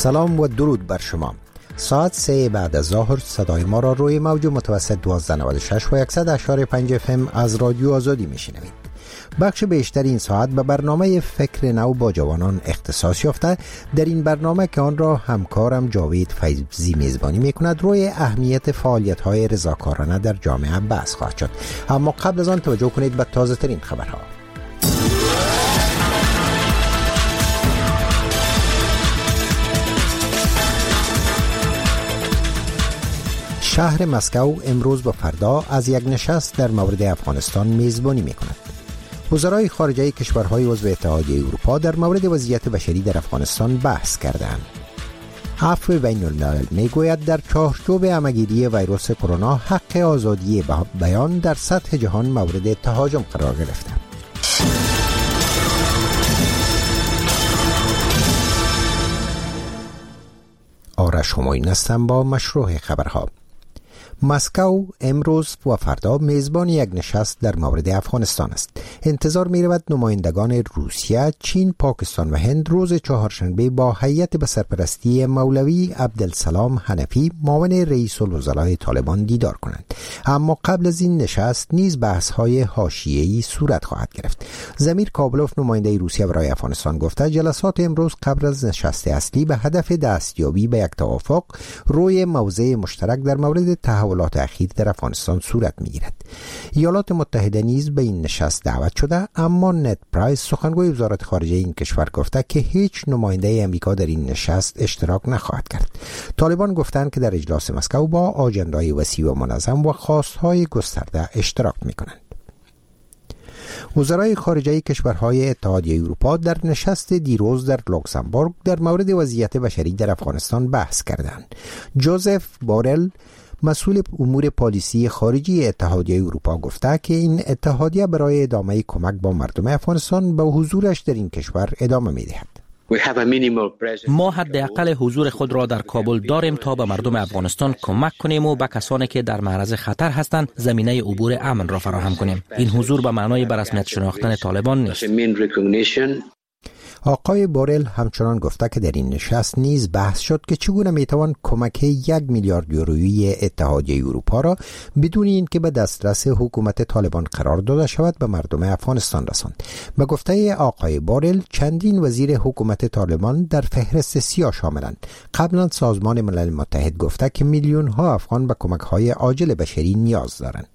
سلام و درود بر شما. ساعت 3 بعد از ظهر صدای ما را روی موج متوسط 1296 و 100.5 FM از رادیو آزادی میشنوید. بخش بیشتر این ساعت به برنامه فکر نو با جوانان اختصاص یافته. در این برنامه که آن را همکارم جاوید فیضی میزبانی میکند، روی اهمیت فعالیت‌های رضاکارانه در جامعه بحث خواهد شد. اما قبل از آن توجه کنید به تازه ترین خبرها. شهر مسکو امروز و فردا از یک نشست در مورد افغانستان میزبانی میکند. وزرای خارجه کشورهای عضو اتحادیه اروپا در مورد وضعیت بشری در افغانستان بحث کردند. عفو بین الملل میگوید در چارچوب همه‌گیری ویروس کرونا حق آزادی بیان در سطح جهان مورد تهاجم قرار گرفته. آرش همایون هستم با مشروع خبرها. مسکو امروز و فردا میزبان یک نشست در مورد افغانستان است. انتظار می رود نمایندگان روسیه، چین، پاکستان و هند روز چهارشنبه با هیئت به سرپرستی مولوی عبدالسلام حنفی معاون رئیس الوزراء طالبان دیدار کنند. اما قبل از این نشست نیز بحث‌های حاشیه‌ای صورت خواهد گرفت. زمیر کابلوف نماینده روسیه برای افغانستان گفته جلسات امروز قبل از نشست اصلی به هدف دستیابی به یک توافق روی موضع مشترک در مورد تحولات اخیر در افغانستان صورت می‌گیرد. ایالات متحده نیز به این نشست دعوت شده، اما نت پرایس سخنگوی وزارت خارجه این کشور گفته که هیچ نماینده امریکا در این نشست اشتراک نخواهد کرد. طالبان گفتند که در اجلاس مسکو با آژندای وسیع و منظم و خواستهای گسترده اشتراک می‌کنند. وزرای خارجه کشورهای اتحادیه اروپا در نشست دیروز در لوکزامبورگ در مورد وضعیت بشری در افغانستان بحث کردند. جوزف بورل مسئول امور پالیسی خارجی اتحادیه اروپا گفته که این اتحادیه برای ادامه کمک با مردم افغانستان به حضورش در این کشور ادامه می‌دهد. ما حداقل حضور خود را در کابل داریم تا به مردم افغانستان کمک کنیم و به کسانی که در معرض خطر هستند زمینه عبور امن را فراهم کنیم. این حضور به معنای به رسمیت شناختن طالبان نیست. آقای بورل همچنان گفته که در این نشست نیز بحث شد که چگونه میتوان کمک 1 میلیارد یورویی اتحادیه اروپا را بدون اینکه به دسترس حکومت طالبان قرار داده شود به مردم افغانستان رساند. به گفته آقای بورل چندین وزیر حکومت طالبان در فهرست سیاه شاملند. قبلا سازمان ملل متحد گفته که میلیون ها افغان به کمک های عاجل بشری نیاز دارند.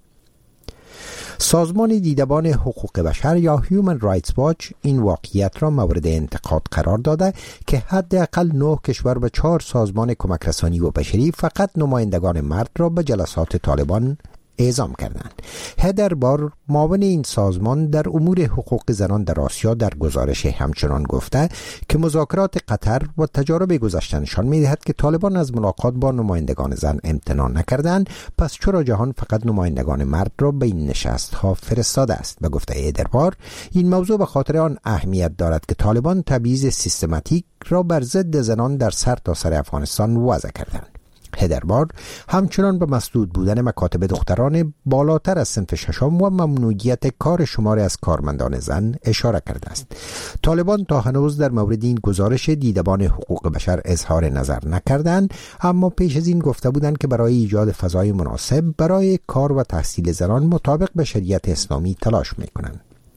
سازمان دیدبان حقوق بشر یا هیومن رایتس واچ این واقعیت را مورد انتقاد قرار داده که حداقل 9 کشور و 4 سازمان کمک رسانی و بشری فقط نمایندگان مرد را به جلسات طالبان اعزام کردند. هدر بار معاون این سازمان در امور حقوق زنان در آسیا در گزارش همچنان گفته که مذاکرات قطر و تجارب گذشته‌شان می‌دهد که طالبان از ملاقات با نمایندگان زن امتناع نکردند، پس چرا جهان فقط نمایندگان مرد را به این نشست‌ها فرستاده است؟ به گفته هدر بار این موضوع به خاطر آن اهمیت دارد که طالبان تبعیض سیستماتیک را بر ضد زنان در سرتاسر افغانستان وضع کردند. هدربار همچنان به مسدود بودن مکاتب دختران بالاتر از صنف ششم و ممنوعیت کار شماری از کارمندان زن اشاره کرده است. طالبان تا هنوز در مورد این گزارش دیدبان حقوق بشر اظهار نظر نکردند، اما پیش از این گفته بودند که برای ایجاد فضای مناسب برای کار و تحصیل زنان مطابق به شریعت اسلامی تلاش می‌کنند.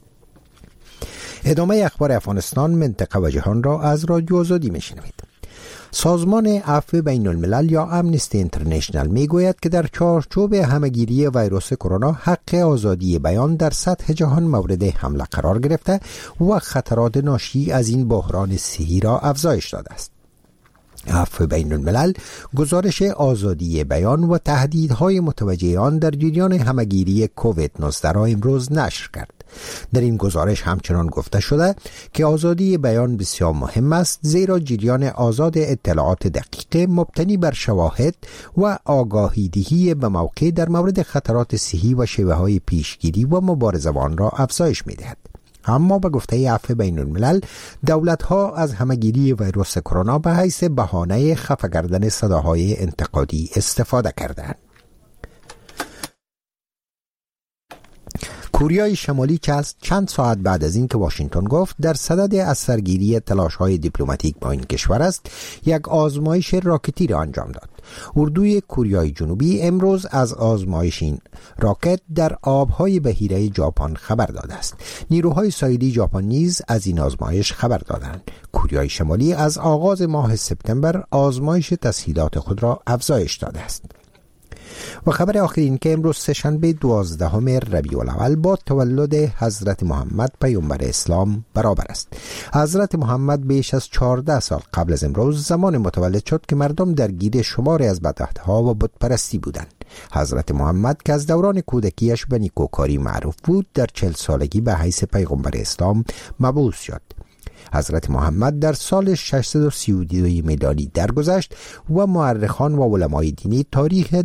ادامه اخبار افغانستان، منطقه و جهان را از رادیو آزادی می‌شنوید. سازمان عفو بین الملل یا امنستی اینترنشنال میگوید که در چارچوب همه‌گیری ویروس کرونا حق آزادی بیان در سطح جهان مورد حمله قرار گرفته و خطرات ناشی از این بحران صحی را افزایش داده است. عفو بین الملل گزارش آزادی بیان و تهدیدهای متوجه آن در جریان همه‌گیری کووید 19 را امروز نشر کرد. در این گزارش همچنان گفته شده که آزادی بیان بسیار مهم است، زیرا جریان آزاد اطلاعات دقیق مبتنی بر شواهد و آگاهی دهی به موقع در مورد خطرات صحی و شیوه‌های پیشگیری و مبارزه با آن را افزایش می‌دهد. اما به گفته عفو بین الملل دولت‌ها از همه‌گیری ویروس کرونا به حیث بهانه خفه کردن صداهای انتقادی استفاده کردند. کره شمالی چند ساعت بعد از اینکه واشنگتن گفت در صدد از سرگیری تلاش‌های دیپلماتیک با این کشور است، یک آزمایش راکتی را انجام داد. اردوی کره جنوبی امروز از آزمایش این راکت در آبهای بحیره ژاپن خبر داده است. نیروهای ساحلی ژاپن نیز از این آزمایش خبر دادند. کره شمالی از آغاز ماه سپتامبر آزمایش تسهیلات خود را افزایش داده است. و خبر آخر این که امروز سه‌شنبه 12 ربیع الاول با تولد حضرت محمد پیامبر اسلام برابر است. حضرت محمد بیش از 14 سال قبل از امروز زمان متولد شد که مردم درگیر شماری از بدعت‌ها و بتپرستی بودند. حضرت محمد که از دوران کودکیش به نیکوکاری معروف بود، در 40 سالگی به حیث پیغمبر اسلام مبعوث شد. حضرت محمد در سال 632 میلادی درگذشت و مورخان و علمای دینی تاریخ